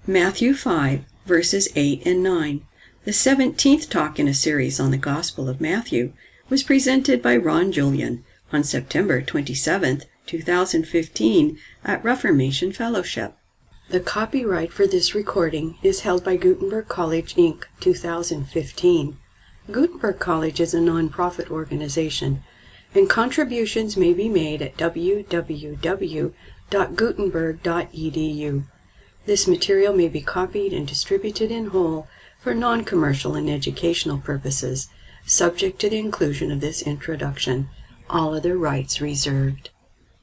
Matthew 5, verses 8 and 9. The 17th talk in a series on the Gospel of Matthew was presented by Ron Julian on September 27, 2015 at Reformation Fellowship. The copyright for this recording is held by Gutenberg College, Inc., 2015. Gutenberg College is a non-profit organization, and contributions may be made at www.gutenberg.edu. This material may be copied and distributed in whole for non-commercial and educational purposes, subject to the inclusion of this introduction. All other rights reserved.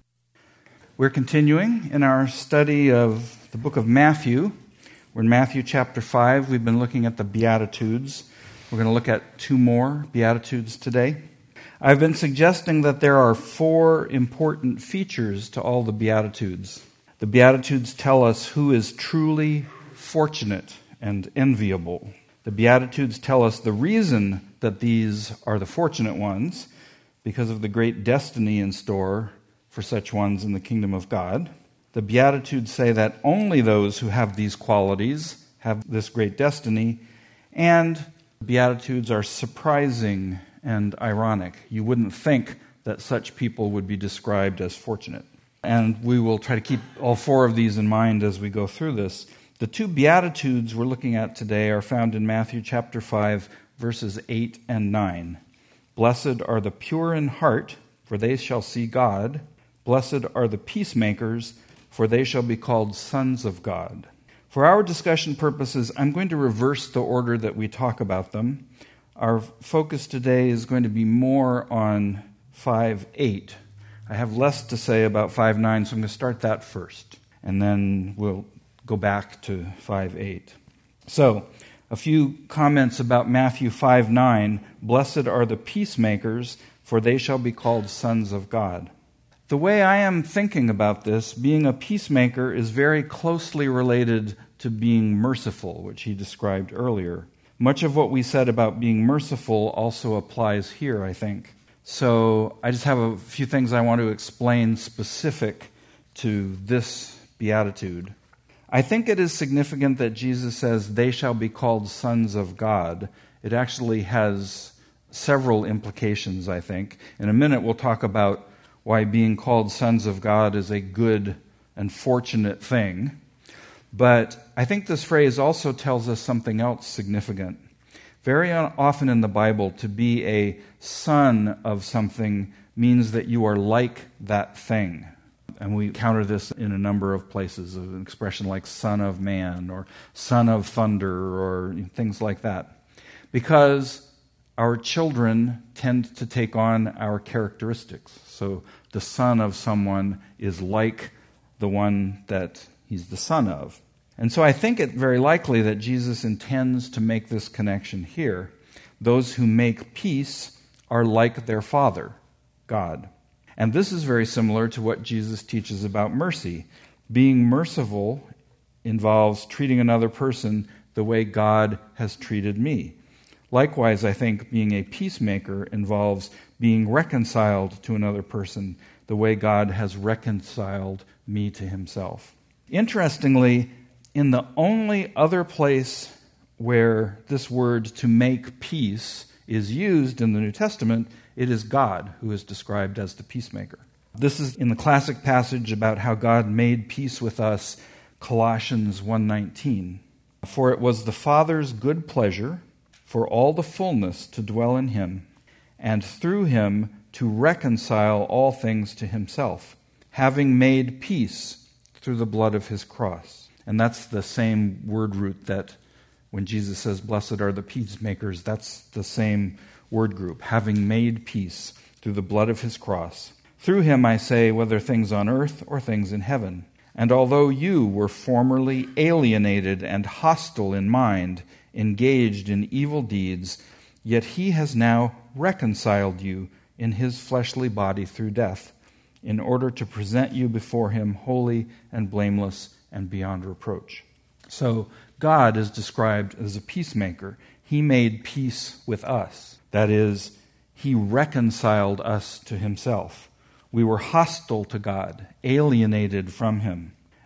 We're continuing in our study of the book of Matthew. We're in Matthew chapter 5. We've been looking at the Beatitudes. We're going to look at two more Beatitudes today. I've been suggesting that there are four important features to all the Beatitudes. The Beatitudes tell us who is truly fortunate and enviable. The Beatitudes tell us the reason that these are the fortunate ones, because of the great destiny in store for such ones in the kingdom of God. The Beatitudes say that only those who have these qualities have this great destiny, and the Beatitudes are surprising and ironic. You wouldn't think that such people would be described as fortunate. And we will try to keep all four of these in mind as we go through this. The two Beatitudes we're looking at today are found in Matthew chapter 5, verses 8 and 9. Blessed are the pure in heart, for they shall see God. Blessed are the peacemakers, for they shall be called sons of God. For our discussion purposes, I'm going to reverse the order that we talk about them. Our focus today is going to be more on 5:8. I have less to say about 5:9, so I'm going to start that first, and then we'll go back to 5:8. So, a few comments about Matthew 5:9. Blessed are the peacemakers, for they shall be called sons of God. The way I am thinking about this, being a peacemaker is very closely related to being merciful, which he described earlier. Much of what we said about being merciful also applies here, I think. So I just have a few things I want to explain specific to this beatitude. I think it is significant that Jesus says, they shall be called sons of God. It actually has several implications, I think. In a minute, we'll talk about why being called sons of God is a good and fortunate thing. But I think this phrase also tells us something else significant. Very often in the Bible, to be a son of something means that you are like that thing. And we encounter this in a number of places, an expression like son of man or son of thunder or things like that. Because our children tend to take on our characteristics. So the son of someone is like the one that he's the son of. And so I think it very likely that Jesus intends to make this connection here. Those who make peace are like their Father, God. And this is very similar to what Jesus teaches about mercy. Being merciful involves treating another person the way God has treated me. Likewise, I think being a peacemaker involves being reconciled to another person the way God has reconciled me to himself. Interestingly, in the only other place where this word to make peace is used in the New Testament, it is God who is described as the peacemaker. This is in the classic passage about how God made peace with us, Colossians 1:19. For it was the Father's good pleasure for all the fullness to dwell in him, and through him to reconcile all things to himself, having made peace through the blood of his cross. And that's the same word root that when Jesus says, blessed are the peacemakers, that's the same word group, having made peace through the blood of his cross. Through him, I say, whether things on earth or things in heaven. And although you were formerly alienated and hostile in mind, engaged in evil deeds, yet he has now reconciled you in his fleshly body through death, in order to present you before him holy and blameless and beyond reproach. So God is described as a peacemaker. He made peace with us. That is, he reconciled us to himself. We were hostile to God, alienated from him.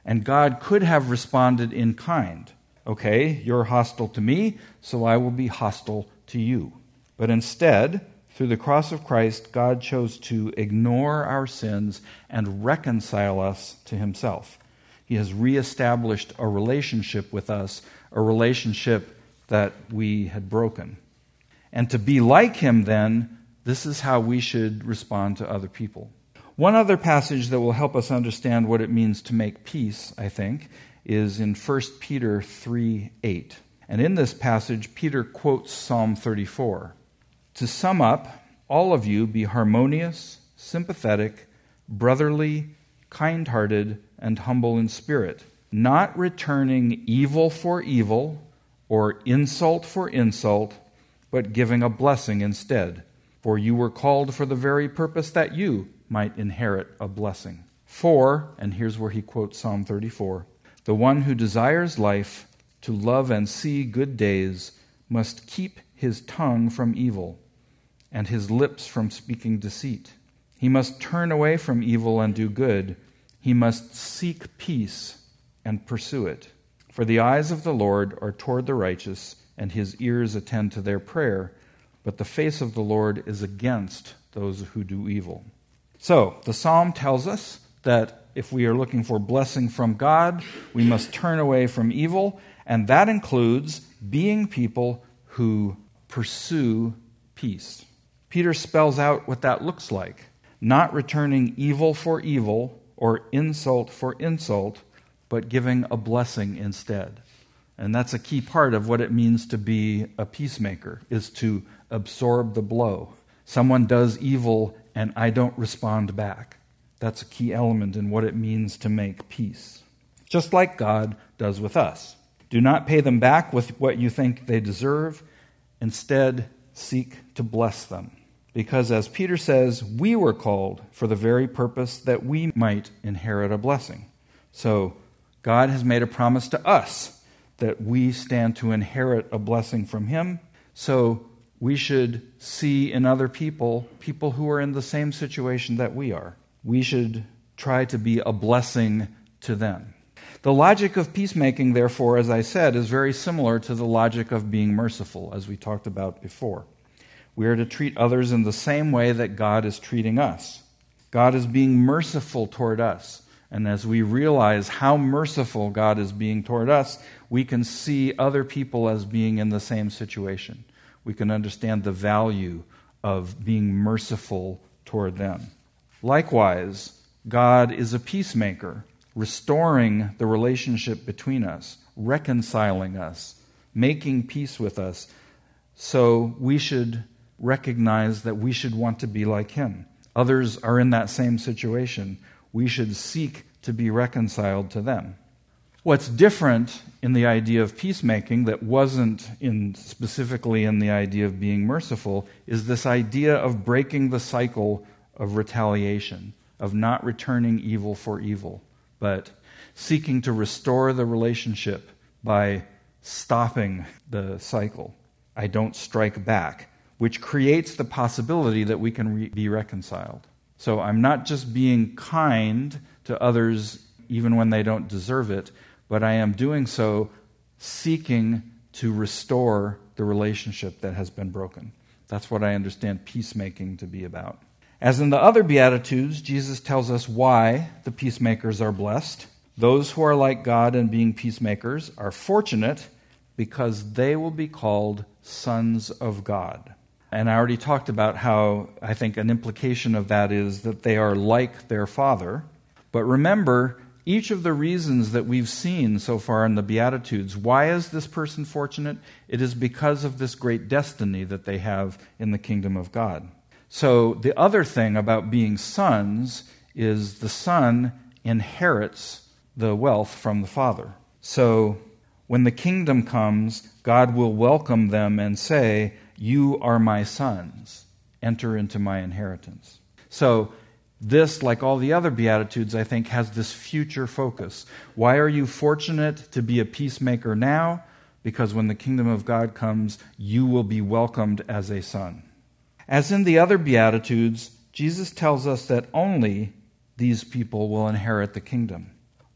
And God could have responded in kind. Okay, you're hostile to me, so I will be hostile to you. But instead, through the cross of Christ, God chose to ignore our sins and reconcile us to himself. He has reestablished a relationship with us, a relationship that we had broken. And to be like him then, this is how we should respond to other people. One other passage that will help us understand what it means to make peace, I think, is in 1 Peter 3:8. And in this passage, Peter quotes Psalm 34. To sum up, all of you be harmonious, sympathetic, brotherly, kind-hearted, and humble in spirit, not returning evil for evil or insult for insult, but giving a blessing instead. For you were called for the very purpose that you might inherit a blessing. For, and here's where he quotes Psalm 34, the one who desires life, to love and see good days, must keep his tongue from evil and his lips from speaking deceit. He must turn away from evil and do good. He must seek peace and pursue it. For the eyes of the Lord are toward the righteous, and his ears attend to their prayer, but the face of the Lord is against those who do evil. So, the psalm tells us that if we are looking for blessing from God, we must turn away from evil, and that includes being people who pursue peace. Peter spells out what that looks like. Not returning evil for evil or insult for insult, but giving a blessing instead. And that's a key part of what it means to be a peacemaker, is to absorb the blow. Someone does evil and I don't respond back. That's a key element in what it means to make peace. Just like God does with us. Do not pay them back with what you think they deserve. Instead, seek to bless them. Because as Peter says, we were called for the very purpose that we might inherit a blessing. So God has made a promise to us that we stand to inherit a blessing from him. So we should see in other people who are in the same situation that we are. We should try to be a blessing to them. The logic of peacemaking, therefore, as I said, is very similar to the logic of being merciful, as we talked about before. We are to treat others in the same way that God is treating us. God is being merciful toward us. And as we realize how merciful God is being toward us, we can see other people as being in the same situation. We can understand the value of being merciful toward them. Likewise, God is a peacemaker, restoring the relationship between us, reconciling us, making peace with us. So we should recognize that we should want to be like him. Others are in that same situation. We should seek to be reconciled to them. What's different in the idea of peacemaking that wasn't specifically in the idea of being merciful is this idea of breaking the cycle of retaliation, of not returning evil for evil, but seeking to restore the relationship by stopping the cycle. I don't strike back, which creates the possibility that we can be reconciled. So I'm not just being kind to others even when they don't deserve it, but I am doing so seeking to restore the relationship that has been broken. That's what I understand peacemaking to be about. As in the other Beatitudes, Jesus tells us why the peacemakers are blessed. Those who are like God and being peacemakers are fortunate because they will be called sons of God. And I already talked about how I think an implication of that is that they are like their Father. But remember, each of the reasons that we've seen so far in the Beatitudes, why is this person fortunate? It is because of this great destiny that they have in the kingdom of God. So the other thing about being sons is the son inherits the wealth from the Father. So when the kingdom comes, God will welcome them and say, "You are my sons. Enter into my inheritance." So this, like all the other Beatitudes, I think, has this future focus. Why are you fortunate to be a peacemaker now? Because when the kingdom of God comes, you will be welcomed as a son. As in the other Beatitudes, Jesus tells us that only these people will inherit the kingdom.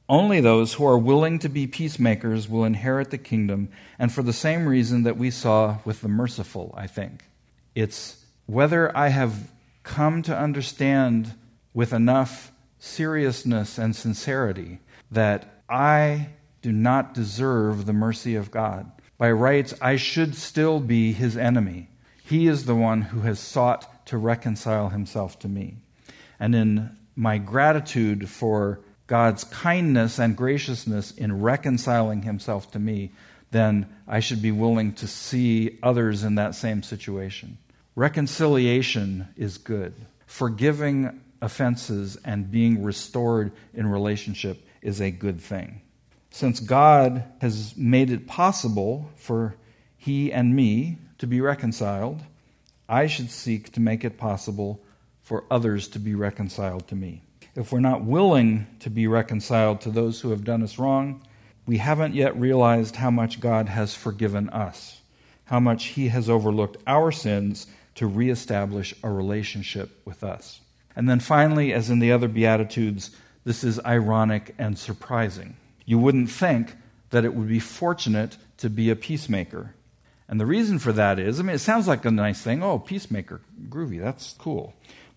Only those who are willing to be peacemakers will inherit the kingdom, and for the same reason that we saw with the merciful, I think. It's whether I have come to understand with enough seriousness and sincerity that I do not deserve the mercy of God. By rights, I should still be his enemy. He is the one who has sought to reconcile himself to me. And in my gratitude for God's kindness and graciousness in reconciling himself to me, then I should be willing to see others in that same situation. Reconciliation is good. Forgiving offenses and being restored in relationship is a good thing. Since God has made it possible for he and me to be reconciled, I should seek to make it possible for others to be reconciled to me. If we're not willing to be reconciled to those who have done us wrong, we haven't yet realized how much God has forgiven us, how much he has overlooked our sins to reestablish a relationship with us. And then finally, as in the other Beatitudes, this is ironic and surprising. You wouldn't think that it would be fortunate to be a peacemaker. And the reason for that is, it sounds like a nice thing. Oh, peacemaker, groovy, that's cool.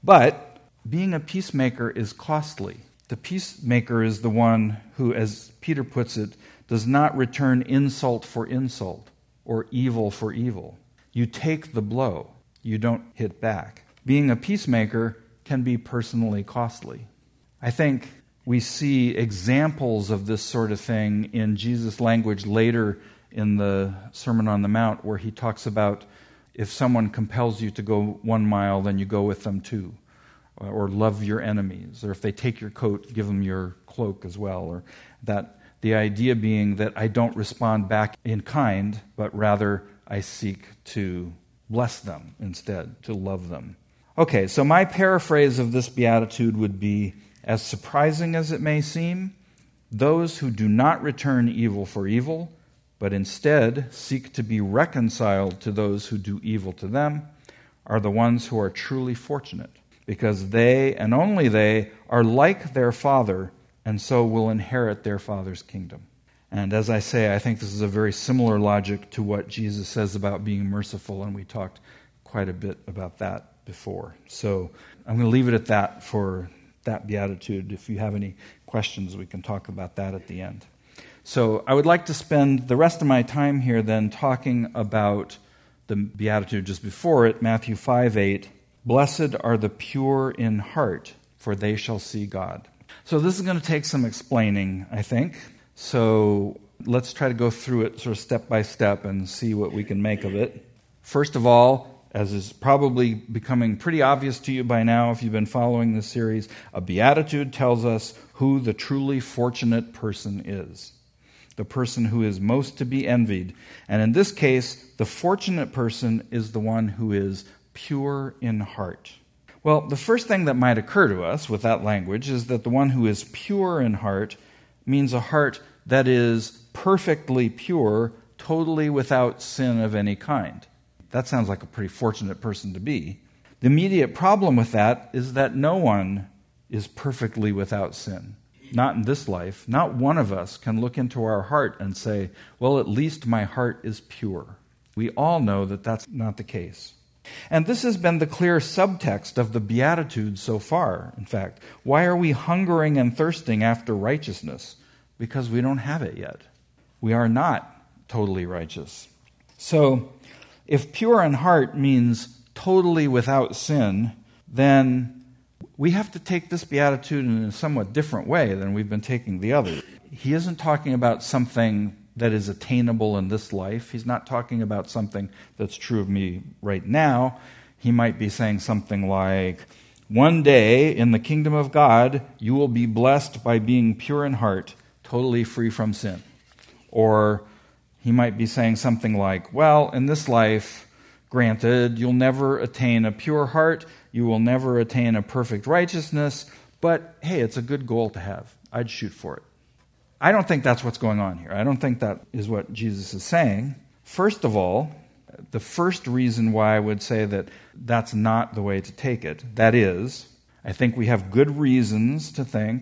But being a peacemaker is costly. The peacemaker is the one who, as Peter puts it, does not return insult for insult or evil for evil. You take the blow. You don't hit back. Being a peacemaker can be personally costly. I think we see examples of this sort of thing in Jesus' language later in the Sermon on the Mount, where he talks about if someone compels you to go 1 mile, then you go with them 2. Or love your enemies. Or if they take your coat, give them your cloak as well. Or that the idea being that I don't respond back in kind, but rather I seek to bless them instead, to love them. Okay, so my paraphrase of this beatitude would be, as surprising as it may seem, those who do not return evil for evil, but instead seek to be reconciled to those who do evil to them, are the ones who are truly fortunate, because they, and only they, are like their Father, and so will inherit their Father's kingdom. And as I say, I think this is a very similar logic to what Jesus says about being merciful, and we talked quite a bit about that before. So I'm going to leave it at that for that beatitude. If you have any questions, we can talk about that at the end. So I would like to spend the rest of my time here then talking about the beatitude just before it, Matthew 5:8. Blessed are the pure in heart, for they shall see God. So this is going to take some explaining, I think. So let's try to go through it sort of step by step and see what we can make of it. First of all, as is probably becoming pretty obvious to you by now if you've been following this series, a beatitude tells us who the truly fortunate person is. The person who is most to be envied. And in this case, the fortunate person is the one who is pure in heart. Well, the first thing that might occur to us with that language is that the one who is pure in heart means a heart that is perfectly pure, totally without sin of any kind. That sounds like a pretty fortunate person to be. The immediate problem with that is that no one is perfectly without sin. Not in this life. Not one of us can look into our heart and say, well, at least my heart is pure. We all know that that's not the case. And this has been the clear subtext of the Beatitudes so far, in fact. Why are we hungering and thirsting after righteousness? Because we don't have it yet. We are not totally righteous. So, if pure in heart means totally without sin, then we have to take this beatitude in a somewhat different way than we've been taking the other. He isn't talking about something that is attainable in this life. He's not talking about something that's true of me right now. He might be saying something like, one day in the kingdom of God, you will be blessed by being pure in heart, totally free from sin. Or he might be saying something like, well, in this life, granted, you'll never attain a pure heart, you will never attain a perfect righteousness, but hey, it's a good goal to have. I'd shoot for it. I don't think that's what's going on here. I don't think that is what Jesus is saying. First of all, the first reason why I would say that that's not the way to take it, that is, I think we have good reasons to think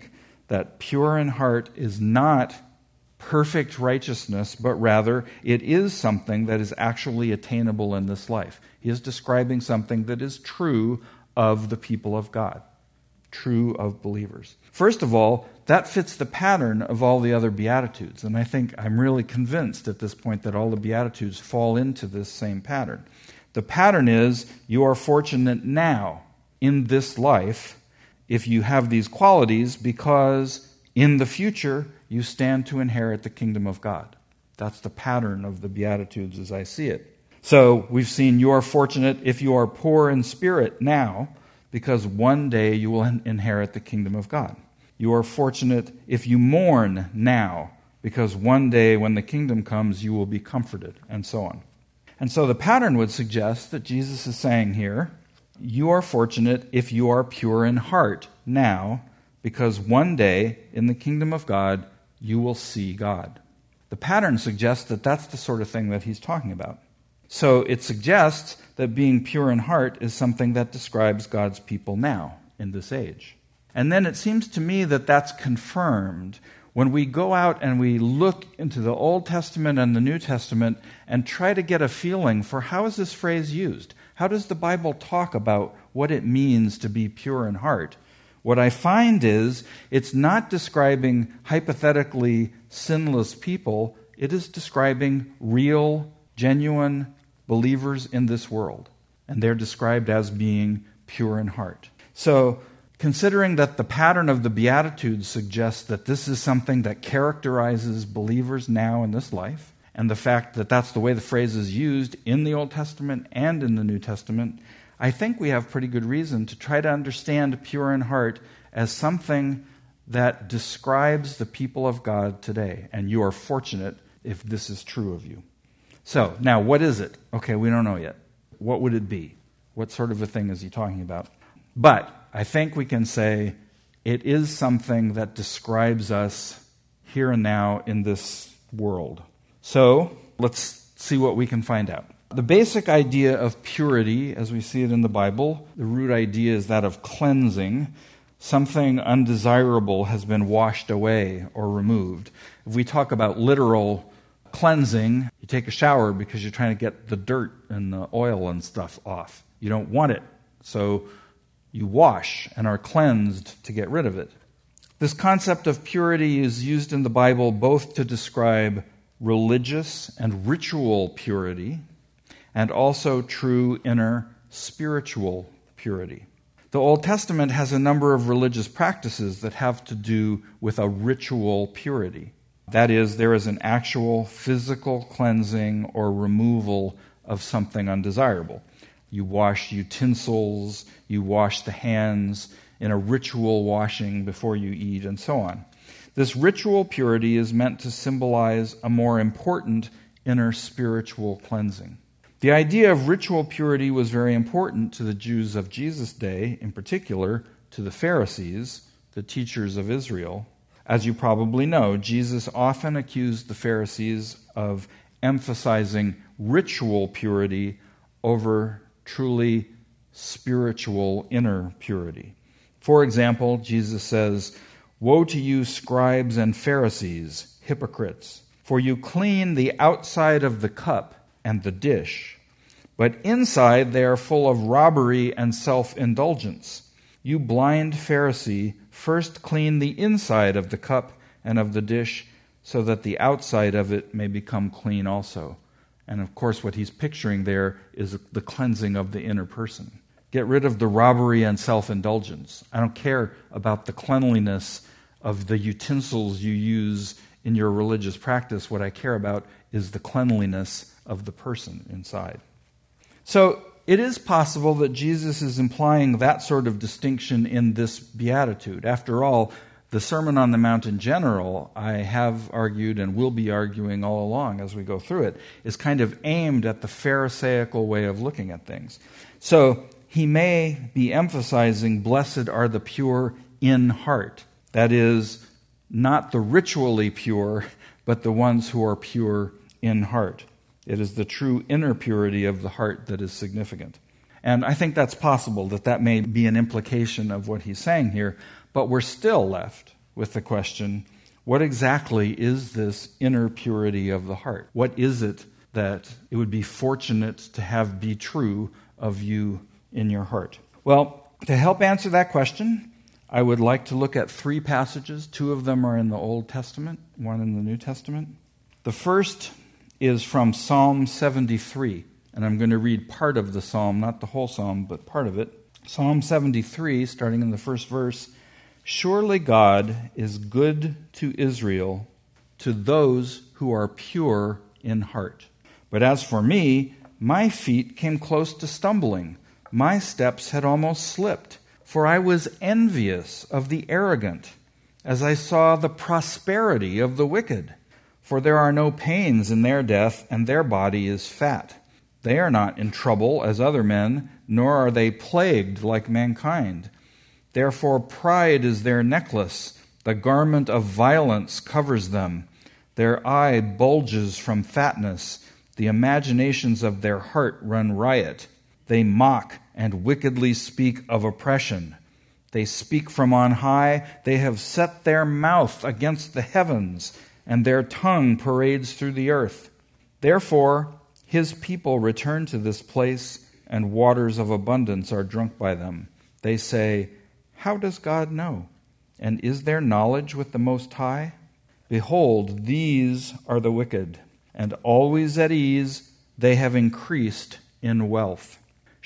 that pure in heart is not perfect righteousness, but rather it is something that is actually attainable in this life. He is describing something that is true of the people of God, true of believers. First of all, that fits the pattern of all the other Beatitudes, and I think I'm really convinced at this point that all the Beatitudes fall into this same pattern. The pattern is, you are fortunate now in this life if you have these qualities, because in the future you stand to inherit the kingdom of God. That's the pattern of the Beatitudes as I see it. So we've seen you are fortunate if you are poor in spirit now, because one day you will inherit the kingdom of God. You are fortunate if you mourn now, because one day when the kingdom comes you will be comforted, and so on. And so the pattern would suggest that Jesus is saying here, you are fortunate if you are pure in heart now, because one day in the kingdom of God you will see God. The pattern suggests that that's the sort of thing that he's talking about. So it suggests that being pure in heart is something that describes God's people now, in this age. And then it seems to me that that's confirmed when we go out and we look into the Old Testament and the New Testament and try to get a feeling for how is this phrase used? How does the Bible talk about what it means to be pure in heart? What I find is it's not describing hypothetically sinless people. It is describing real, genuine believers in this world. And they're described as being pure in heart. So, considering that the pattern of the Beatitudes suggests that this is something that characterizes believers now in this life, and the fact that that's the way the phrase is used in the Old Testament and in the New Testament, I think we have pretty good reason to try to understand pure in heart as something that describes the people of God today. And you are fortunate if this is true of you. So, now what is it? Okay, we don't know yet. What would it be? What sort of a thing is he talking about? But I think we can say it is something that describes us here and now in this world. So, let's see what we can find out. The basic idea of purity, as we see it in the Bible, the root idea is that of cleansing. Something undesirable has been washed away or removed. If we talk about literal cleansing, you take a shower because you're trying to get the dirt and the oil and stuff off. You don't want it, so you wash and are cleansed to get rid of it. This concept of purity is used in the Bible both to describe religious and ritual purity, and also true inner spiritual purity. The Old Testament has a number of religious practices that have to do with a ritual purity. That is, there is an actual physical cleansing or removal of something undesirable. You wash utensils, you wash the hands in a ritual washing before you eat, and so on. This ritual purity is meant to symbolize a more important inner spiritual cleansing. The idea of ritual purity was very important to the Jews of Jesus' day, in particular to the Pharisees, the teachers of Israel. As you probably know, Jesus often accused the Pharisees of emphasizing ritual purity over truly spiritual inner purity. For example, Jesus says, "Woe to you, scribes and Pharisees, hypocrites, for you clean the outside of the cup and the dish, but inside they are full of robbery and self-indulgence. You blind Pharisee, first clean the inside of the cup and of the dish, so that the outside of it may become clean also." And of course what he's picturing there is the cleansing of the inner person. Get rid of the robbery and self-indulgence. I don't care about the cleanliness of the utensils you use in your religious practice. What I care about is the cleanliness of the person inside. So it is possible that Jesus is implying that sort of distinction in this beatitude. After all, the Sermon on the Mount in general, I have argued and will be arguing all along as we go through it, is kind of aimed at the Pharisaical way of looking at things. So he may be emphasizing, blessed are the pure in heart. That is, not the ritually pure, but the ones who are pure in heart. It is the true inner purity of the heart that is significant. And I think that's possible, that may be an implication of what he's saying here, but we're still left with the question, what exactly is this inner purity of the heart? What is it that it would be fortunate to have be true of you in your heart? Well, to help answer that question, I would like to look at 3 passages. 2 of them are in the Old Testament, 1 in the New Testament. The first is from Psalm 73, and I'm going to read part of the psalm, not the whole psalm, but part of it. Psalm 73, starting in the first verse, "Surely God is good to Israel, to those who are pure in heart. But as for me, my feet came close to stumbling. My steps had almost slipped, for I was envious of the arrogant, as I saw the prosperity of the wicked. For there are no pains in their death, and their body is fat. They are not in trouble as other men, nor are they plagued like mankind. Therefore pride is their necklace, the garment of violence covers them. Their eye bulges from fatness, the imaginations of their heart run riot. They mock and wickedly speak of oppression. They speak from on high, they have set their mouth against the heavens, and their tongue parades through the earth. Therefore his people return to this place, and waters of abundance are drunk by them. They say, how does God know? And is there knowledge with the Most High? Behold, these are the wicked, and always at ease they have increased in wealth.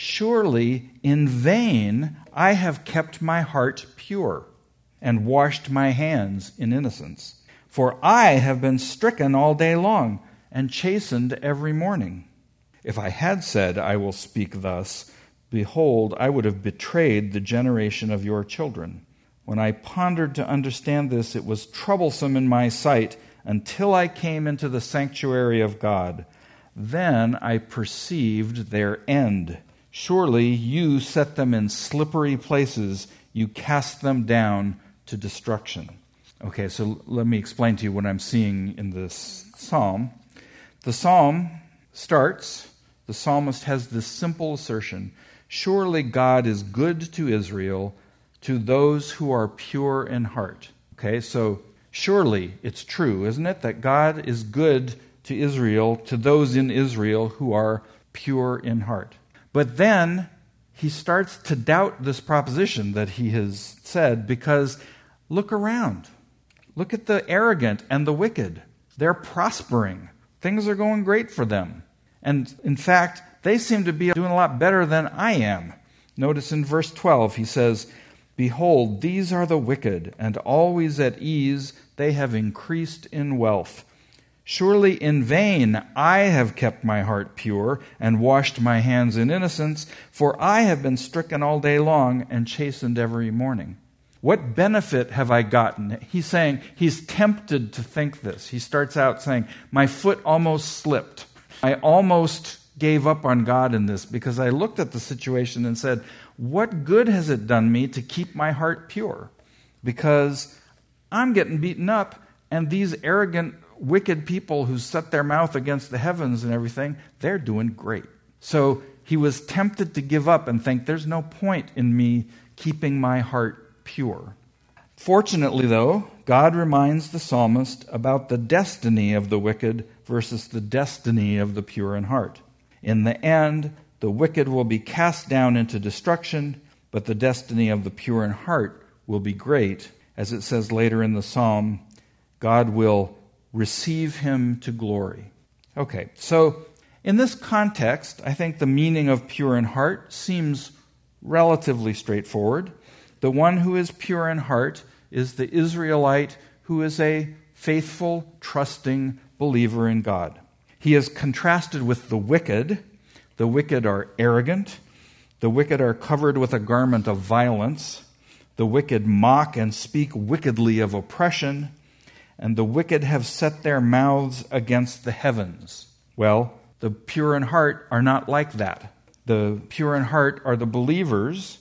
Surely in vain I have kept my heart pure, and washed my hands in innocence. For I have been stricken all day long, and chastened every morning. If I had said, I will speak thus, behold, I would have betrayed the generation of your children. When I pondered to understand this, it was troublesome in my sight until I came into the sanctuary of God. Then I perceived their end. Surely you set them in slippery places. You cast them down to destruction." Okay, so let me explain to you what I'm seeing in this psalm. The psalm starts, the psalmist has this simple assertion, surely God is good to Israel, to those who are pure in heart. Okay, so surely it's true, isn't it, that God is good to Israel, to those in Israel who are pure in heart. But then he starts to doubt this proposition that he has said, because look around. Look at the arrogant and the wicked. They're prospering. Things are going great for them. And in fact, they seem to be doing a lot better than I am. Notice in verse 12, he says, "Behold, these are the wicked, and always at ease they have increased in wealth. Surely in vain I have kept my heart pure, and washed my hands in innocence, for I have been stricken all day long, and chastened every morning." What benefit have I gotten? He's saying, he's tempted to think this. He starts out saying, my foot almost slipped. I almost gave up on God in this because I looked at the situation and said, what good has it done me to keep my heart pure? Because I'm getting beaten up, and these arrogant, wicked people who set their mouth against the heavens and everything, they're doing great. So he was tempted to give up and think, there's no point in me keeping my heart pure. Fortunately, though, God reminds the psalmist about the destiny of the wicked versus the destiny of the pure in heart. In the end, the wicked will be cast down into destruction, but the destiny of the pure in heart will be great. As it says later in the psalm, God will receive him to glory. Okay, so in this context, I think the meaning of pure in heart seems relatively straightforward. The one who is pure in heart is the Israelite who is a faithful, trusting believer in God. He is contrasted with the wicked. The wicked are arrogant. The wicked are covered with a garment of violence. The wicked mock and speak wickedly of oppression. And the wicked have set their mouths against the heavens. Well, the pure in heart are not like that. The pure in heart are the believers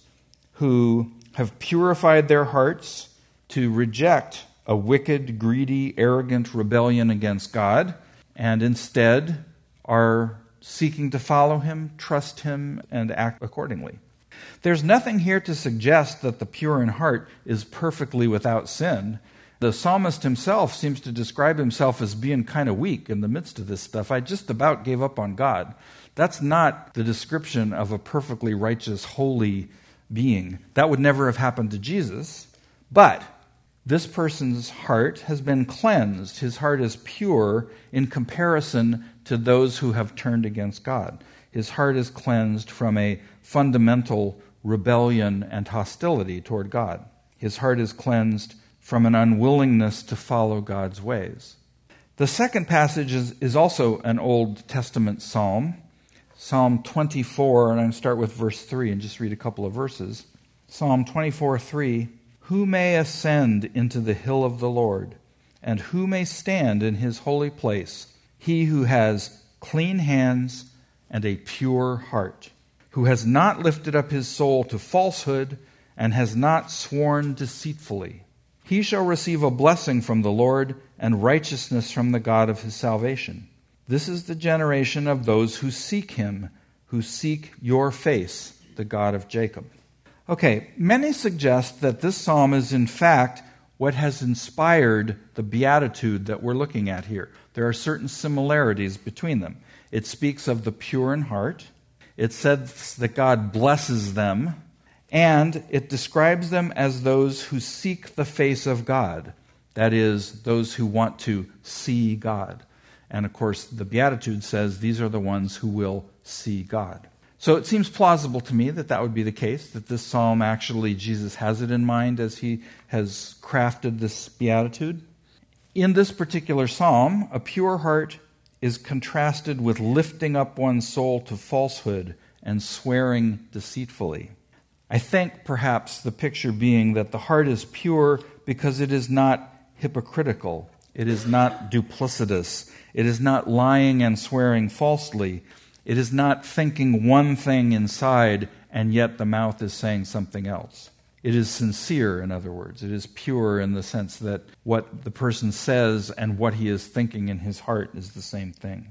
who have purified their hearts to reject a wicked, greedy, arrogant rebellion against God, and instead are seeking to follow him, trust him, and act accordingly. There's nothing here to suggest that the pure in heart is perfectly without sin. The psalmist himself seems to describe himself as being kind of weak in the midst of this stuff. I just about gave up on God. That's not the description of a perfectly righteous, holy being. That would never have happened to Jesus. But this person's heart has been cleansed. His heart is pure in comparison to those who have turned against God. His heart is cleansed from a fundamental rebellion and hostility toward God. His heart is cleansed from an unwillingness to follow God's ways. The second passage is also an Old Testament psalm, Psalm 24, and I'm going to start with verse 3 and just read a couple of verses. Psalm 24:3, "Who may ascend into the hill of the Lord, and who may stand in his holy place? He who has clean hands and a pure heart, who has not lifted up his soul to falsehood and has not sworn deceitfully. He shall receive a blessing from the Lord and righteousness from the God of his salvation. This is the generation of those who seek him, who seek your face, the God of Jacob." Okay, many suggest that this psalm is in fact what has inspired the beatitude that we're looking at here. There are certain similarities between them. It speaks of the pure in heart. It says that God blesses them. And it describes them as those who seek the face of God. That is, those who want to see God. And of course, the Beatitude says these are the ones who will see God. So it seems plausible to me that that would be the case, that this psalm actually, Jesus has it in mind as he has crafted this Beatitude. In this particular psalm, a pure heart is contrasted with lifting up one's soul to falsehood and swearing deceitfully. I think perhaps the picture being that the heart is pure because it is not hypocritical. It is not duplicitous. It is not lying and swearing falsely. It is not thinking one thing inside and yet the mouth is saying something else. It is sincere, in other words. It is pure in the sense that what the person says and what he is thinking in his heart is the same thing.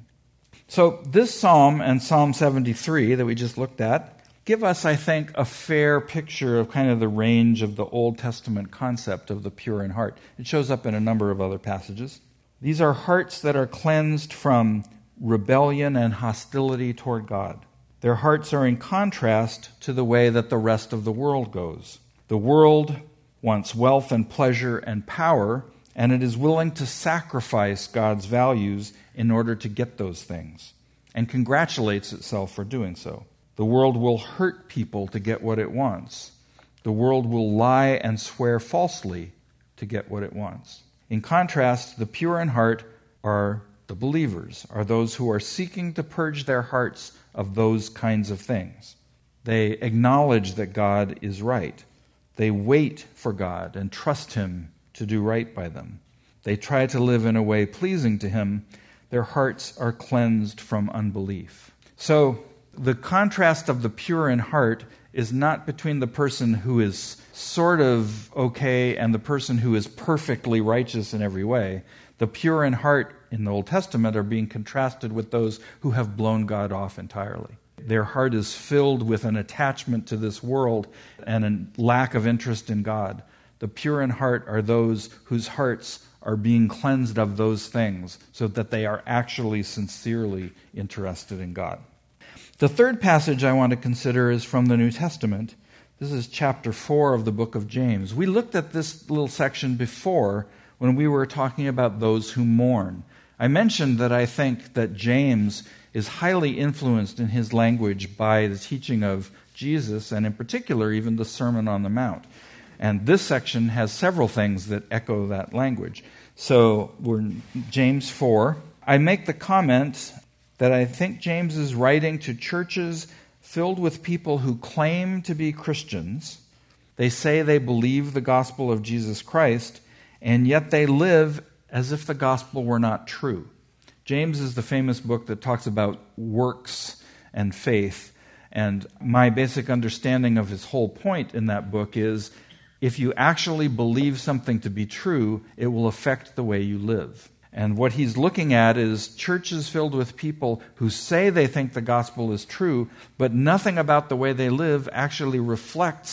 So this psalm and Psalm 73 that we just looked at give us, I think, a fair picture of kind of the range of the Old Testament concept of the pure in heart. It shows up in a number of other passages. These are hearts that are cleansed from rebellion and hostility toward God. Their hearts are in contrast to the way that the rest of the world goes. The world wants wealth and pleasure and power, and it is willing to sacrifice God's values in order to get those things, and congratulates itself for doing so. The world will hurt people to get what it wants. The world will lie and swear falsely to get what it wants. In contrast, the pure in heart are the believers, are those who are seeking to purge their hearts of those kinds of things. They acknowledge that God is right. They wait for God and trust him to do right by them. They try to live in a way pleasing to him. Their hearts are cleansed from unbelief. So, the contrast of the pure in heart is not between the person who is sort of okay and the person who is perfectly righteous in every way. The pure in heart in the Old Testament are being contrasted with those who have blown God off entirely. Their heart is filled with an attachment to this world and a lack of interest in God. The pure in heart are those whose hearts are being cleansed of those things so that they are actually sincerely interested in God. The third passage I want to consider is from the New Testament. This is chapter 4 of the book of James. We looked at this little section before when we were talking about those who mourn. I mentioned that I think that James is highly influenced in his language by the teaching of Jesus, and in particular even the Sermon on the Mount. And this section has several things that echo that language. So we're in James 4. I make the comment that I think James is writing to churches filled with people who claim to be Christians. They say they believe the gospel of Jesus Christ, and yet they live as if the gospel were not true. James is the famous book that talks about works and faith, and my basic understanding of his whole point in that book is if you actually believe something to be true, it will affect the way you live. And what he's looking at is churches filled with people who say they think the gospel is true, but nothing about the way they live actually reflects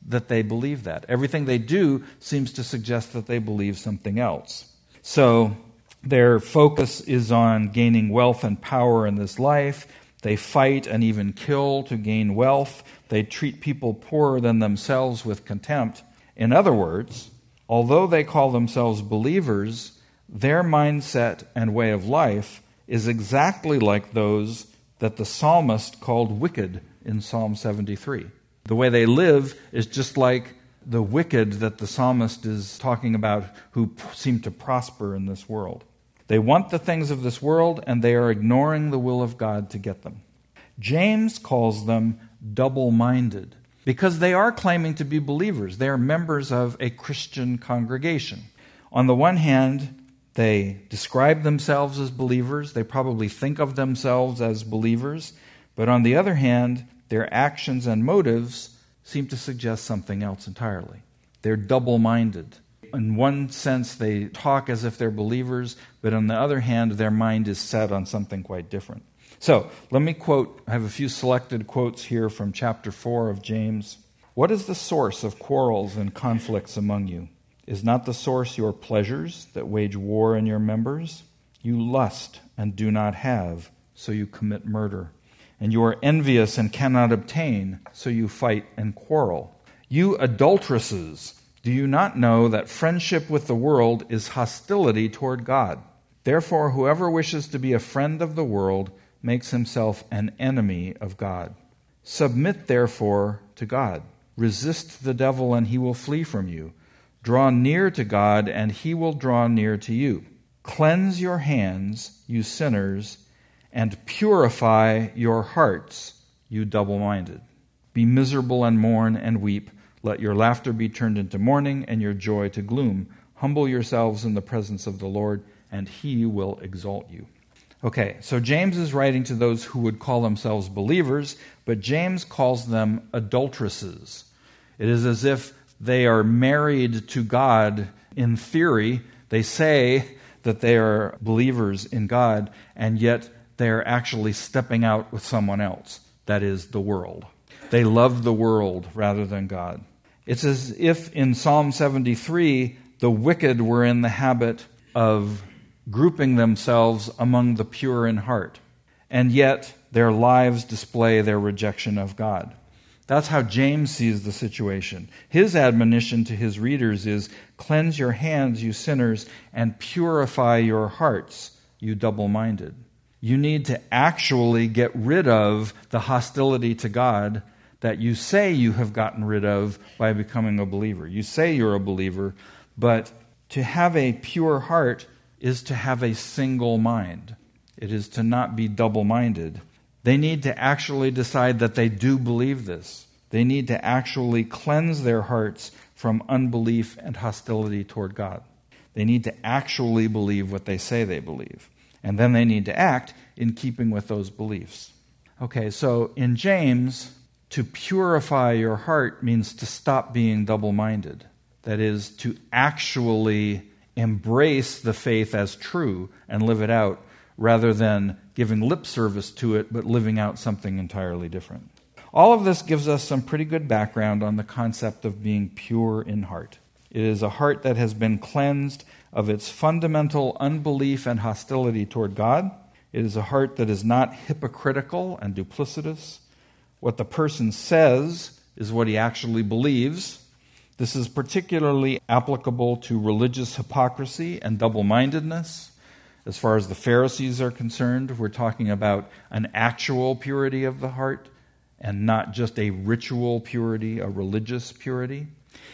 that they believe that. Everything they do seems to suggest that they believe something else. So their focus is on gaining wealth and power in this life. They fight and even kill to gain wealth. They treat people poorer than themselves with contempt. In other words, although they call themselves believers, their mindset and way of life is exactly like those that the psalmist called wicked in Psalm 73. The way they live is just like the wicked that the psalmist is talking about who seem to prosper in this world. They want the things of this world, and they are ignoring the will of God to get them. James calls them double-minded because they are claiming to be believers. They are members of a Christian congregation. On the one hand, they describe themselves as believers. They probably think of themselves as believers. But on the other hand, their actions and motives seem to suggest something else entirely. They're double-minded. In one sense, they talk as if they're believers, but on the other hand, their mind is set on something quite different. So, let me quote, I have a few selected quotes here from chapter 4 of James. "What is the source of quarrels and conflicts among you? Is not the source your pleasures that wage war in your members? You lust and do not have, so you commit murder. And you are envious and cannot obtain, so you fight and quarrel. You adulteresses, do you not know that friendship with the world is hostility toward God? Therefore, whoever wishes to be a friend of the world makes himself an enemy of God. Submit, therefore, to God. Resist the devil, and he will flee from you. Draw near to God, and he will draw near to you. Cleanse your hands, you sinners, and purify your hearts, you double-minded. Be miserable and mourn and weep. Let your laughter be turned into mourning and your joy to gloom. Humble yourselves in the presence of the Lord, and he will exalt you." Okay, so James is writing to those who would call themselves believers, but James calls them adulteresses. It is as if they are married to God in theory. They say that they are believers in God, and yet they are actually stepping out with someone else, that is, the world. They love the world rather than God. It's as if in Psalm 73, the wicked were in the habit of grouping themselves among the pure in heart, and yet their lives display their rejection of God. That's how James sees the situation. His admonition to his readers is, "Cleanse your hands, you sinners, and purify your hearts, you double-minded." You need to actually get rid of the hostility to God that you say you have gotten rid of by becoming a believer. You say you're a believer, but to have a pure heart is to have a single mind. It is to not be double-minded. They need to actually decide that they do believe this. They need to actually cleanse their hearts from unbelief and hostility toward God. They need to actually believe what they say they believe. And then they need to act in keeping with those beliefs. Okay, so in James, to purify your heart means to stop being double-minded. That is, to actually embrace the faith as true and live it out, rather than giving lip service to it, but living out something entirely different. All of this gives us some pretty good background on the concept of being pure in heart. It is a heart that has been cleansed of its fundamental unbelief and hostility toward God. It is a heart that is not hypocritical and duplicitous. What the person says is what he actually believes. This is particularly applicable to religious hypocrisy and double-mindedness. As far as the Pharisees are concerned, we're talking about an actual purity of the heart and not just a ritual purity, a religious purity.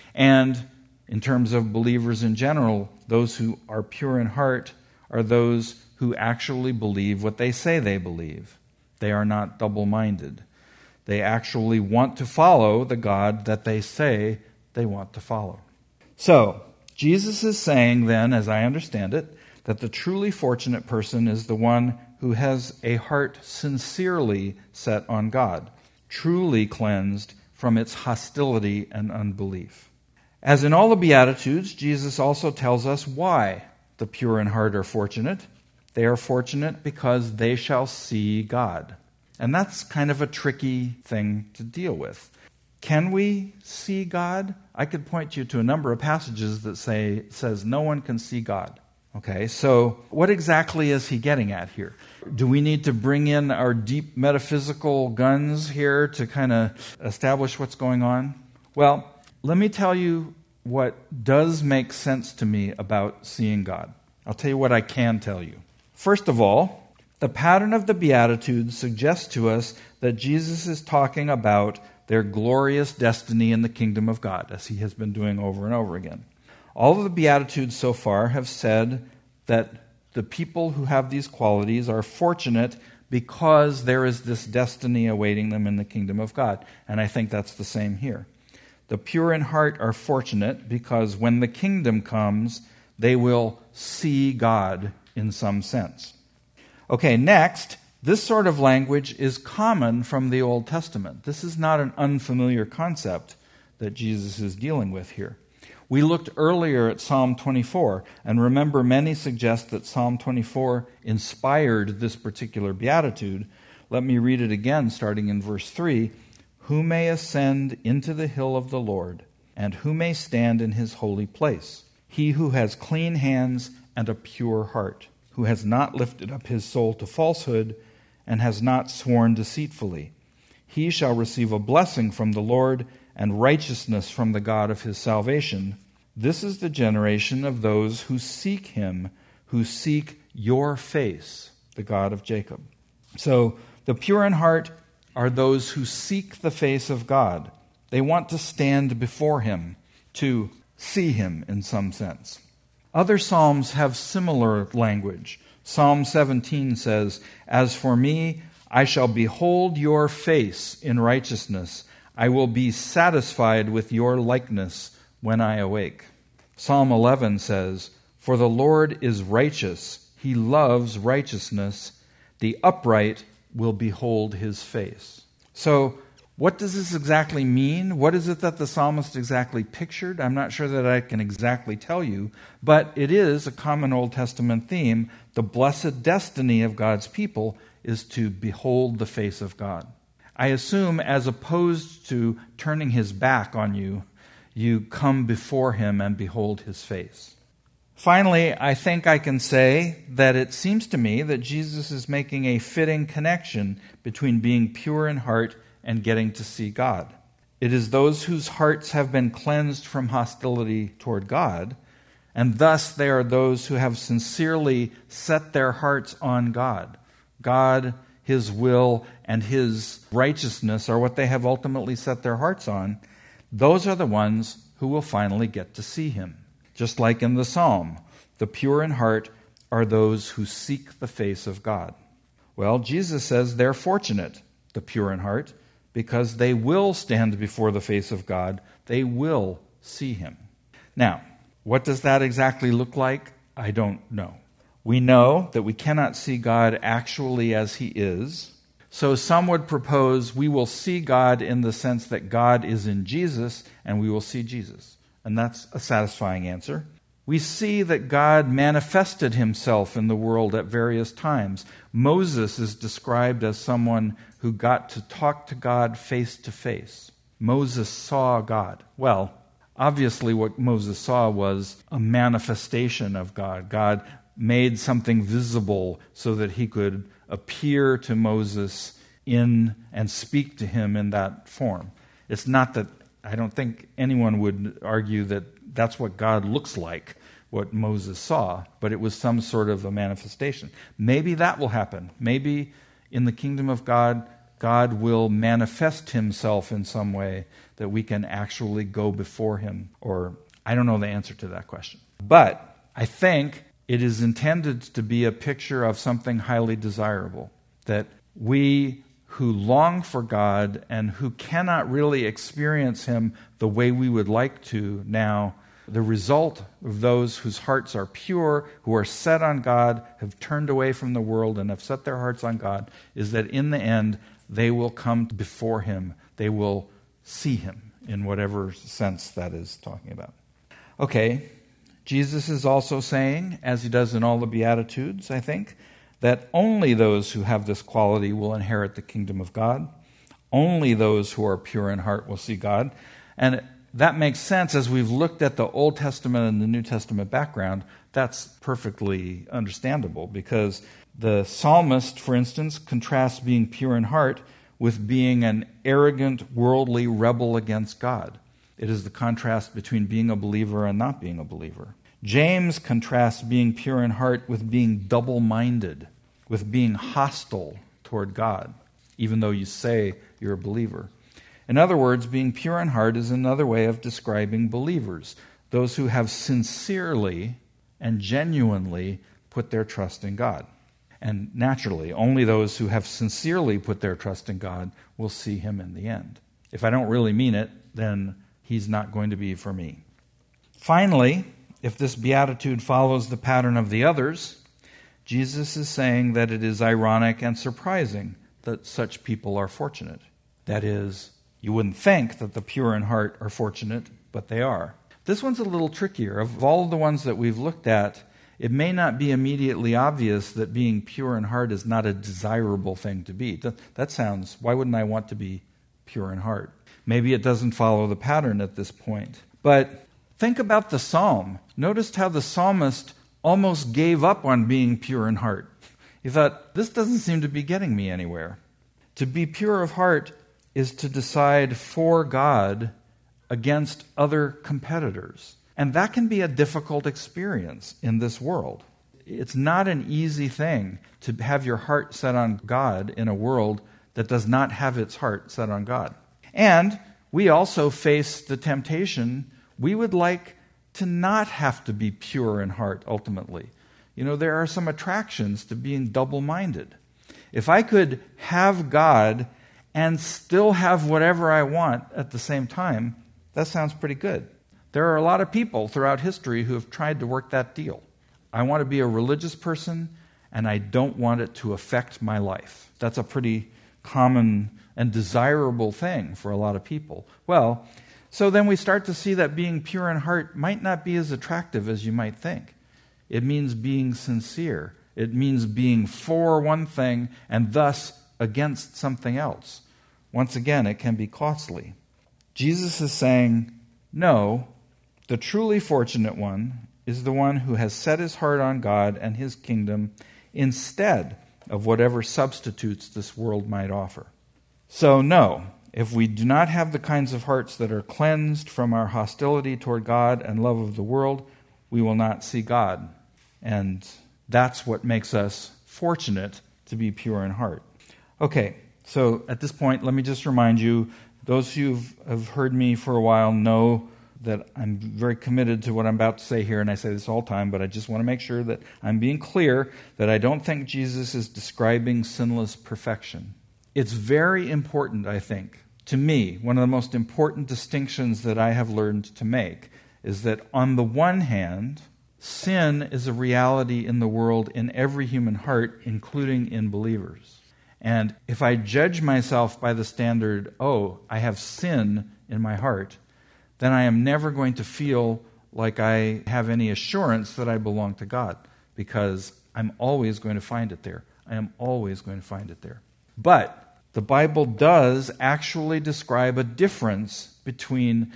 And in terms of believers in general, those who are pure in heart are those who actually believe what they say they believe. They are not double-minded. They actually want to follow the God that they say they want to follow. So, Jesus is saying then, as I understand it, that the truly fortunate person is the one who has a heart sincerely set on God, truly cleansed from its hostility and unbelief. As in all the Beatitudes, Jesus also tells us why the pure in heart are fortunate. They are fortunate because they shall see God. And that's kind of a tricky thing to deal with. Can we see God? I could point you to a number of passages that says no one can see God. Okay, so what exactly is he getting at here? Do we need to bring in our deep metaphysical guns here to kind of establish what's going on? Well, let me tell you what does make sense to me about seeing God. I'll tell you what I can tell you. First of all, the pattern of the Beatitudes suggests to us that Jesus is talking about their glorious destiny in the kingdom of God, as he has been doing over and over again. All of the Beatitudes so far have said that the people who have these qualities are fortunate because there is this destiny awaiting them in the kingdom of God. And I think that's the same here. The pure in heart are fortunate because when the kingdom comes, they will see God in some sense. Okay, next, this sort of language is common from the Old Testament. This is not an unfamiliar concept that Jesus is dealing with here. We looked earlier at Psalm 24, and remember many suggest that Psalm 24 inspired this particular beatitude. Let me read it again, starting in verse 3. Who may ascend into the hill of the Lord, and who may stand in his holy place? He who has clean hands and a pure heart, who has not lifted up his soul to falsehood, and has not sworn deceitfully. He shall receive a blessing from the Lord, and righteousness from the God of his salvation. This is the generation of those who seek him, who seek your face, the God of Jacob. So the pure in heart are those who seek the face of God. They want to stand before him, to see him in some sense. Other psalms have similar language. Psalm 17 says, As for me, I shall behold your face in righteousness. I will be satisfied with your likeness when I awake. Psalm 11 says, For the Lord is righteous. He loves righteousness. The upright will behold his face. So, what does this exactly mean? What is it that the psalmist exactly pictured? I'm not sure that I can exactly tell you, but it is a common Old Testament theme. The blessed destiny of God's people is to behold the face of God. I assume as opposed to turning his back on you, you come before him and behold his face. Finally, I think I can say that it seems to me that Jesus is making a fitting connection between being pure in heart and getting to see God. It is those whose hearts have been cleansed from hostility toward God, and thus they are those who have sincerely set their hearts on God. God, his will, and his righteousness are what they have ultimately set their hearts on. Those are the ones who will finally get to see him. Just like in the psalm, the pure in heart are those who seek the face of God. Well, Jesus says they're fortunate, the pure in heart, because they will stand before the face of God. They will see him. Now, what does that exactly look like? I don't know. We know that we cannot see God actually as he is. So some would propose we will see God in the sense that God is in Jesus and we will see Jesus. And that's a satisfying answer. We see that God manifested himself in the world at various times. Moses is described as someone who got to talk to God face to face. Moses saw God. Well, obviously what Moses saw was a manifestation of God. God made something visible so that he could appear to Moses in and speak to him in that form. It's not that, I don't think anyone would argue that that's what God looks like, what Moses saw, but it was some sort of a manifestation. Maybe that will happen. Maybe in the kingdom of God, God will manifest himself in some way that we can actually go before him. Or I don't know the answer to that question. But I think it is intended to be a picture of something highly desirable, that we who long for God and who cannot really experience him the way we would like to now, the result of those whose hearts are pure, who are set on God, have turned away from the world and have set their hearts on God, is that in the end they will come before him. They will see him in whatever sense that is talking about. Okay, Jesus is also saying, as he does in all the Beatitudes, I think, that only those who have this quality will inherit the kingdom of God. Only those who are pure in heart will see God. And that makes sense as we've looked at the Old Testament and the New Testament background. That's perfectly understandable because the psalmist, for instance, contrasts being pure in heart with being an arrogant, worldly rebel against God. It is the contrast between being a believer and not being a believer. James contrasts being pure in heart with being double-minded, with being hostile toward God, even though you say you're a believer. In other words, being pure in heart is another way of describing believers, those who have sincerely and genuinely put their trust in God. And naturally, only those who have sincerely put their trust in God will see him in the end. If I don't really mean it, then he's not going to be for me. Finally, if this beatitude follows the pattern of the others, Jesus is saying that it is ironic and surprising that such people are fortunate. That is, you wouldn't think that the pure in heart are fortunate, but they are. This one's a little trickier. Of all of the ones that we've looked at, it may not be immediately obvious that being pure in heart is not a desirable thing to be. That sounds, why wouldn't I want to be pure in heart? Maybe it doesn't follow the pattern at this point. But think about the psalm. Notice how the psalmist almost gave up on being pure in heart. He thought, this doesn't seem to be getting me anywhere. To be pure of heart is to decide for God against other competitors. And that can be a difficult experience in this world. It's not an easy thing to have your heart set on God in a world that does not have its heart set on God. And we also face the temptation, we would like to not have to be pure in heart ultimately. You know, there are some attractions to being double-minded. If I could have God and still have whatever I want at the same time, that sounds pretty good. There are a lot of people throughout history who have tried to work that deal. I want to be a religious person, and I don't want it to affect my life. That's a pretty common and desirable thing for a lot of people. Well, so then we start to see that being pure in heart might not be as attractive as you might think. It means being sincere. It means being for one thing and thus against something else. Once again, it can be costly. Jesus is saying, no, the truly fortunate one is the one who has set his heart on God and his kingdom instead of whatever substitutes this world might offer. So no, if we do not have the kinds of hearts that are cleansed from our hostility toward God and love of the world, we will not see God. And that's what makes us fortunate to be pure in heart. Okay, so at this point, let me just remind you, those who have heard me for a while know that I'm very committed to what I'm about to say here, and I say this all the time, but I just want to make sure that I'm being clear that I don't think Jesus is describing sinless perfection. It's very important, I think, to me, one of the most important distinctions that I have learned to make is that on the one hand, sin is a reality in the world in every human heart, including in believers. And if I judge myself by the standard, oh, I have sin in my heart, then I am never going to feel like I have any assurance that I belong to God, because I'm always going to find it there. I am always going to find it there. But the Bible does actually describe a difference between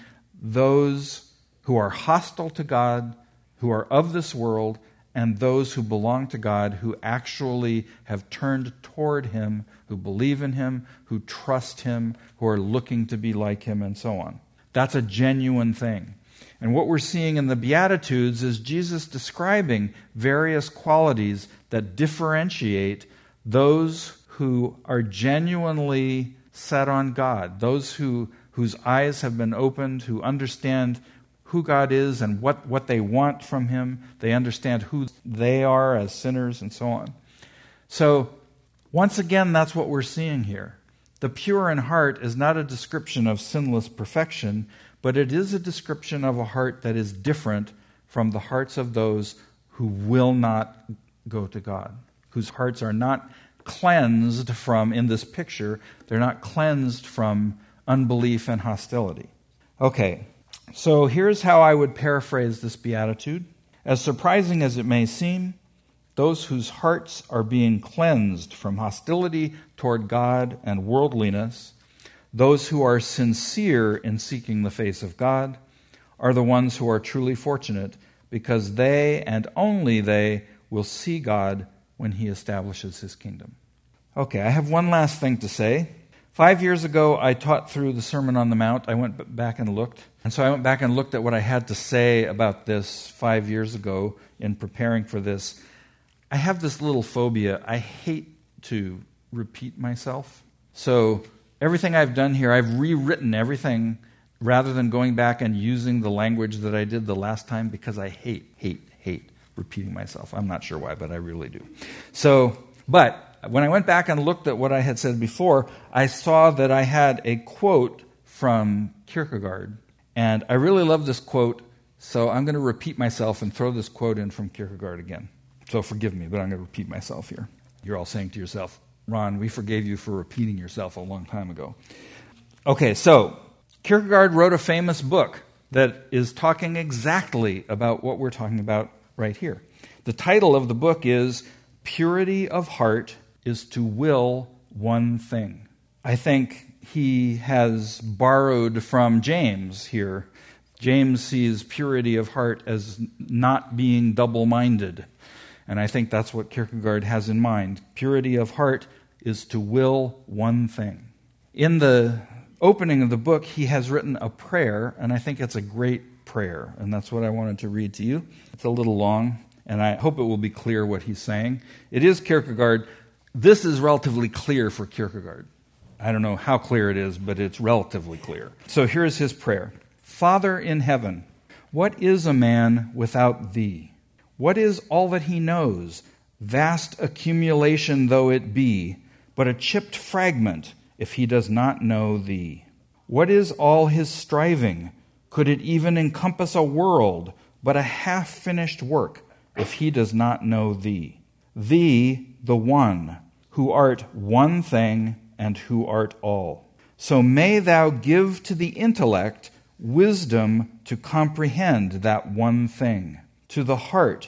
those who are hostile to God, who are of this world, and those who belong to God, who actually have turned toward Him, who believe in Him, who trust Him, who are looking to be like Him, and so on. That's a genuine thing. And what we're seeing in the Beatitudes is Jesus describing various qualities that differentiate those who are genuinely set on God, those whose eyes have been opened, who understand who God is and what they want from Him. They understand who they are as sinners and so on. So, once again, that's what we're seeing here. The pure in heart is not a description of sinless perfection, but it is a description of a heart that is different from the hearts of those who will not go to God, whose hearts are not cleansed from, in this picture, they're not cleansed from unbelief and hostility. Okay, so here's how I would paraphrase this beatitude. As surprising as it may seem, those whose hearts are being cleansed from hostility toward God and worldliness Those who are sincere in seeking the face of God are the ones who are truly fortunate, because they and only they will see God when he establishes his kingdom. Okay, I have one last thing to say. 5 years ago, I taught through the Sermon on the Mount. I went back and looked. And so I went back and looked at what I had to say about this 5 years ago in preparing for this. I have this little phobia. I hate to repeat myself. So everything I've done here, I've rewritten everything rather than going back and using the language that I did the last time, because I hate repeating myself. I'm not sure why, but I really do. But when I went back and looked at what I had said before, I saw that I had a quote from Kierkegaard. And I really love this quote, so I'm going to repeat myself and throw this quote in from Kierkegaard again. So forgive me, but I'm going to repeat myself here. You're all saying to yourself, Ron, we forgave you for repeating yourself a long time ago. Okay, so Kierkegaard wrote a famous book that is talking exactly about what we're talking about right here. The title of the book is Purity of Heart is to Will One Thing. I think he has borrowed from James here. James sees purity of heart as not being double-minded. And I think that's what Kierkegaard has in mind. Purity of heart is to will one thing. In the opening of the book, he has written a prayer, and I think it's a great prayer. And that's what I wanted to read to you. It's a little long, and I hope it will be clear what he's saying. It is Kierkegaard. This is relatively clear for Kierkegaard. I don't know how clear it is, but it's relatively clear. So here's his prayer. Father in heaven, what is a man without thee? What is all that he knows, vast accumulation though it be, but a chipped fragment if he does not know thee? What is all his striving? Could it even encompass a world, but a half-finished work if he does not know thee? Thee, the one, who art one thing and who art all. So may thou give to the intellect wisdom to comprehend that one thing, to the heart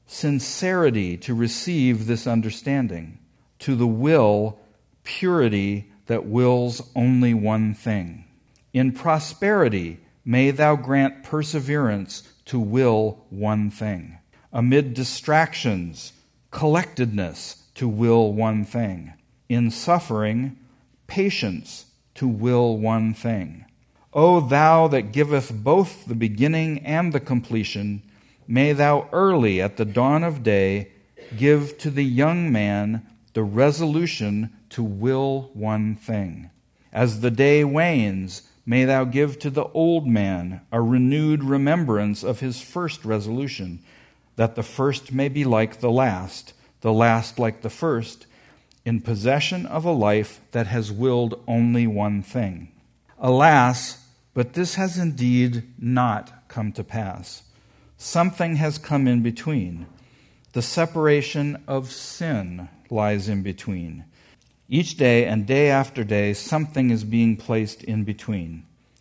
sincerity to receive this understanding, to the will purity that wills only one thing. In prosperity may thou grant perseverance to will one thing. Amid distractions, collectedness to will one thing. In suffering, patience to will one thing. O thou that giveth both the beginning and the completion, may thou early at the dawn of day give to the young man the resolution to will one thing. As the day wanes, may thou give to the old man a renewed remembrance of his first resolution, that the first may be like the last like the first, in possession of a life that has willed only one thing. Alas, but this has indeed not come to pass. Something has come in between. The separation of sin lies in between. Each day and day after day, something is being placed in between.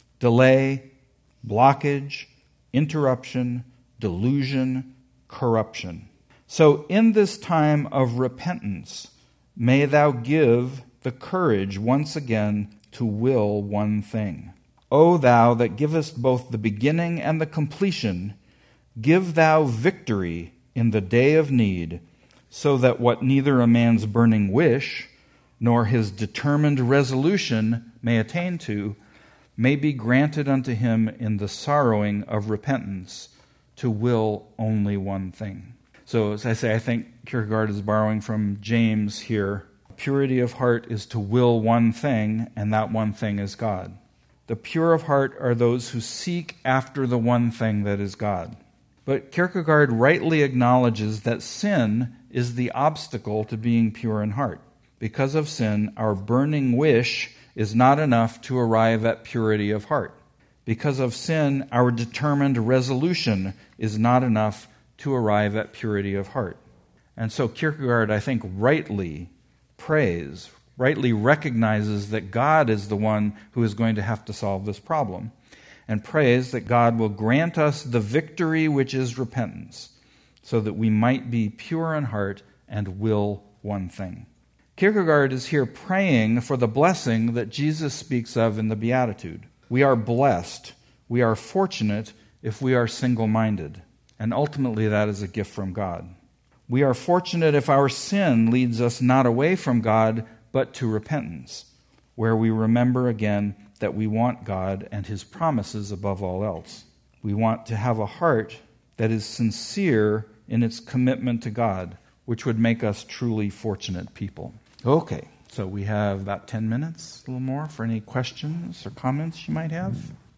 Delay, blockage, interruption, delusion, corruption. So in this time of repentance, may thou give the courage once again to will one thing. O thou that givest both the beginning and the completion, give thou victory in the day of need, so that what neither a man's burning wish nor his determined resolution may attain to, may be granted unto him in the sorrowing of repentance, to will only one thing. So, as I say, I think Kierkegaard is borrowing from James here. Purity of heart is to will one thing, and that one thing is God. The pure of heart are those who seek after the one thing that is God. But Kierkegaard rightly acknowledges that sin is the obstacle to being pure in heart. Because of sin, our burning wish is not enough to arrive at purity of heart. Because of sin, our determined resolution is not enough to arrive at purity of heart. And so Kierkegaard, I think, rightly recognizes that God is the one who is going to have to solve this problem, and prays that God will grant us the victory which is repentance, so that we might be pure in heart and will one thing. Kierkegaard is here praying for the blessing that Jesus speaks of in the Beatitude. We are blessed, we are fortunate if we are single-minded, and ultimately that is a gift from God. We are fortunate if our sin leads us not away from God, but to repentance, where we remember again that we want God and His promises above all else. We want to have a heart that is sincere in its commitment to God, which would make us truly fortunate people. Okay, so we have about 10 minutes, a little more, for any questions or comments you might have.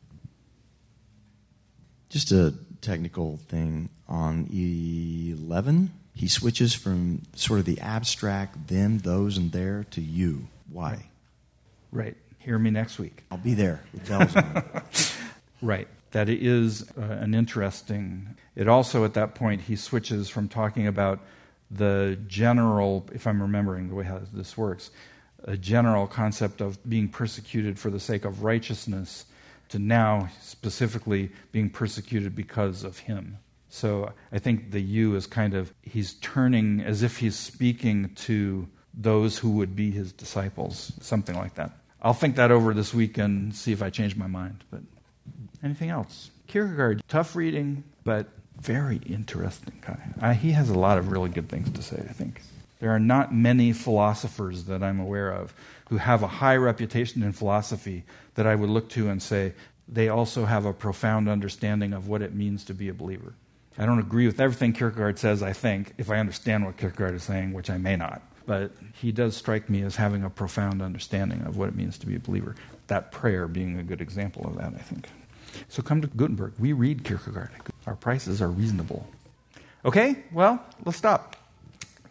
Just a technical thing on 11. He switches from sort of the abstract them, those, and their to you. Why? Right. Hear me next week. I'll be there with bells on. Right. That is an interesting... It also, at that point, he switches from talking about the general, if I'm remembering the way how this works, a general concept of being persecuted for the sake of righteousness to now specifically being persecuted because of him. So I think the you is kind of, he's turning as if he's speaking to those who would be his disciples, something like that. I'll think that over this week and see if I change my mind. But anything else? Kierkegaard, tough reading, but very interesting guy. He has a lot of really good things to say, I think. There are not many philosophers that I'm aware of who have a high reputation in philosophy that I would look to and say they also have a profound understanding of what it means to be a believer. I don't agree with everything Kierkegaard says, I think, if I understand what Kierkegaard is saying, which I may not. But he does strike me as having a profound understanding of what it means to be a believer. That prayer being a good example of that, I think. So come to Gutenberg. We read Kierkegaard. Our prices are reasonable. Okay, well, let's stop.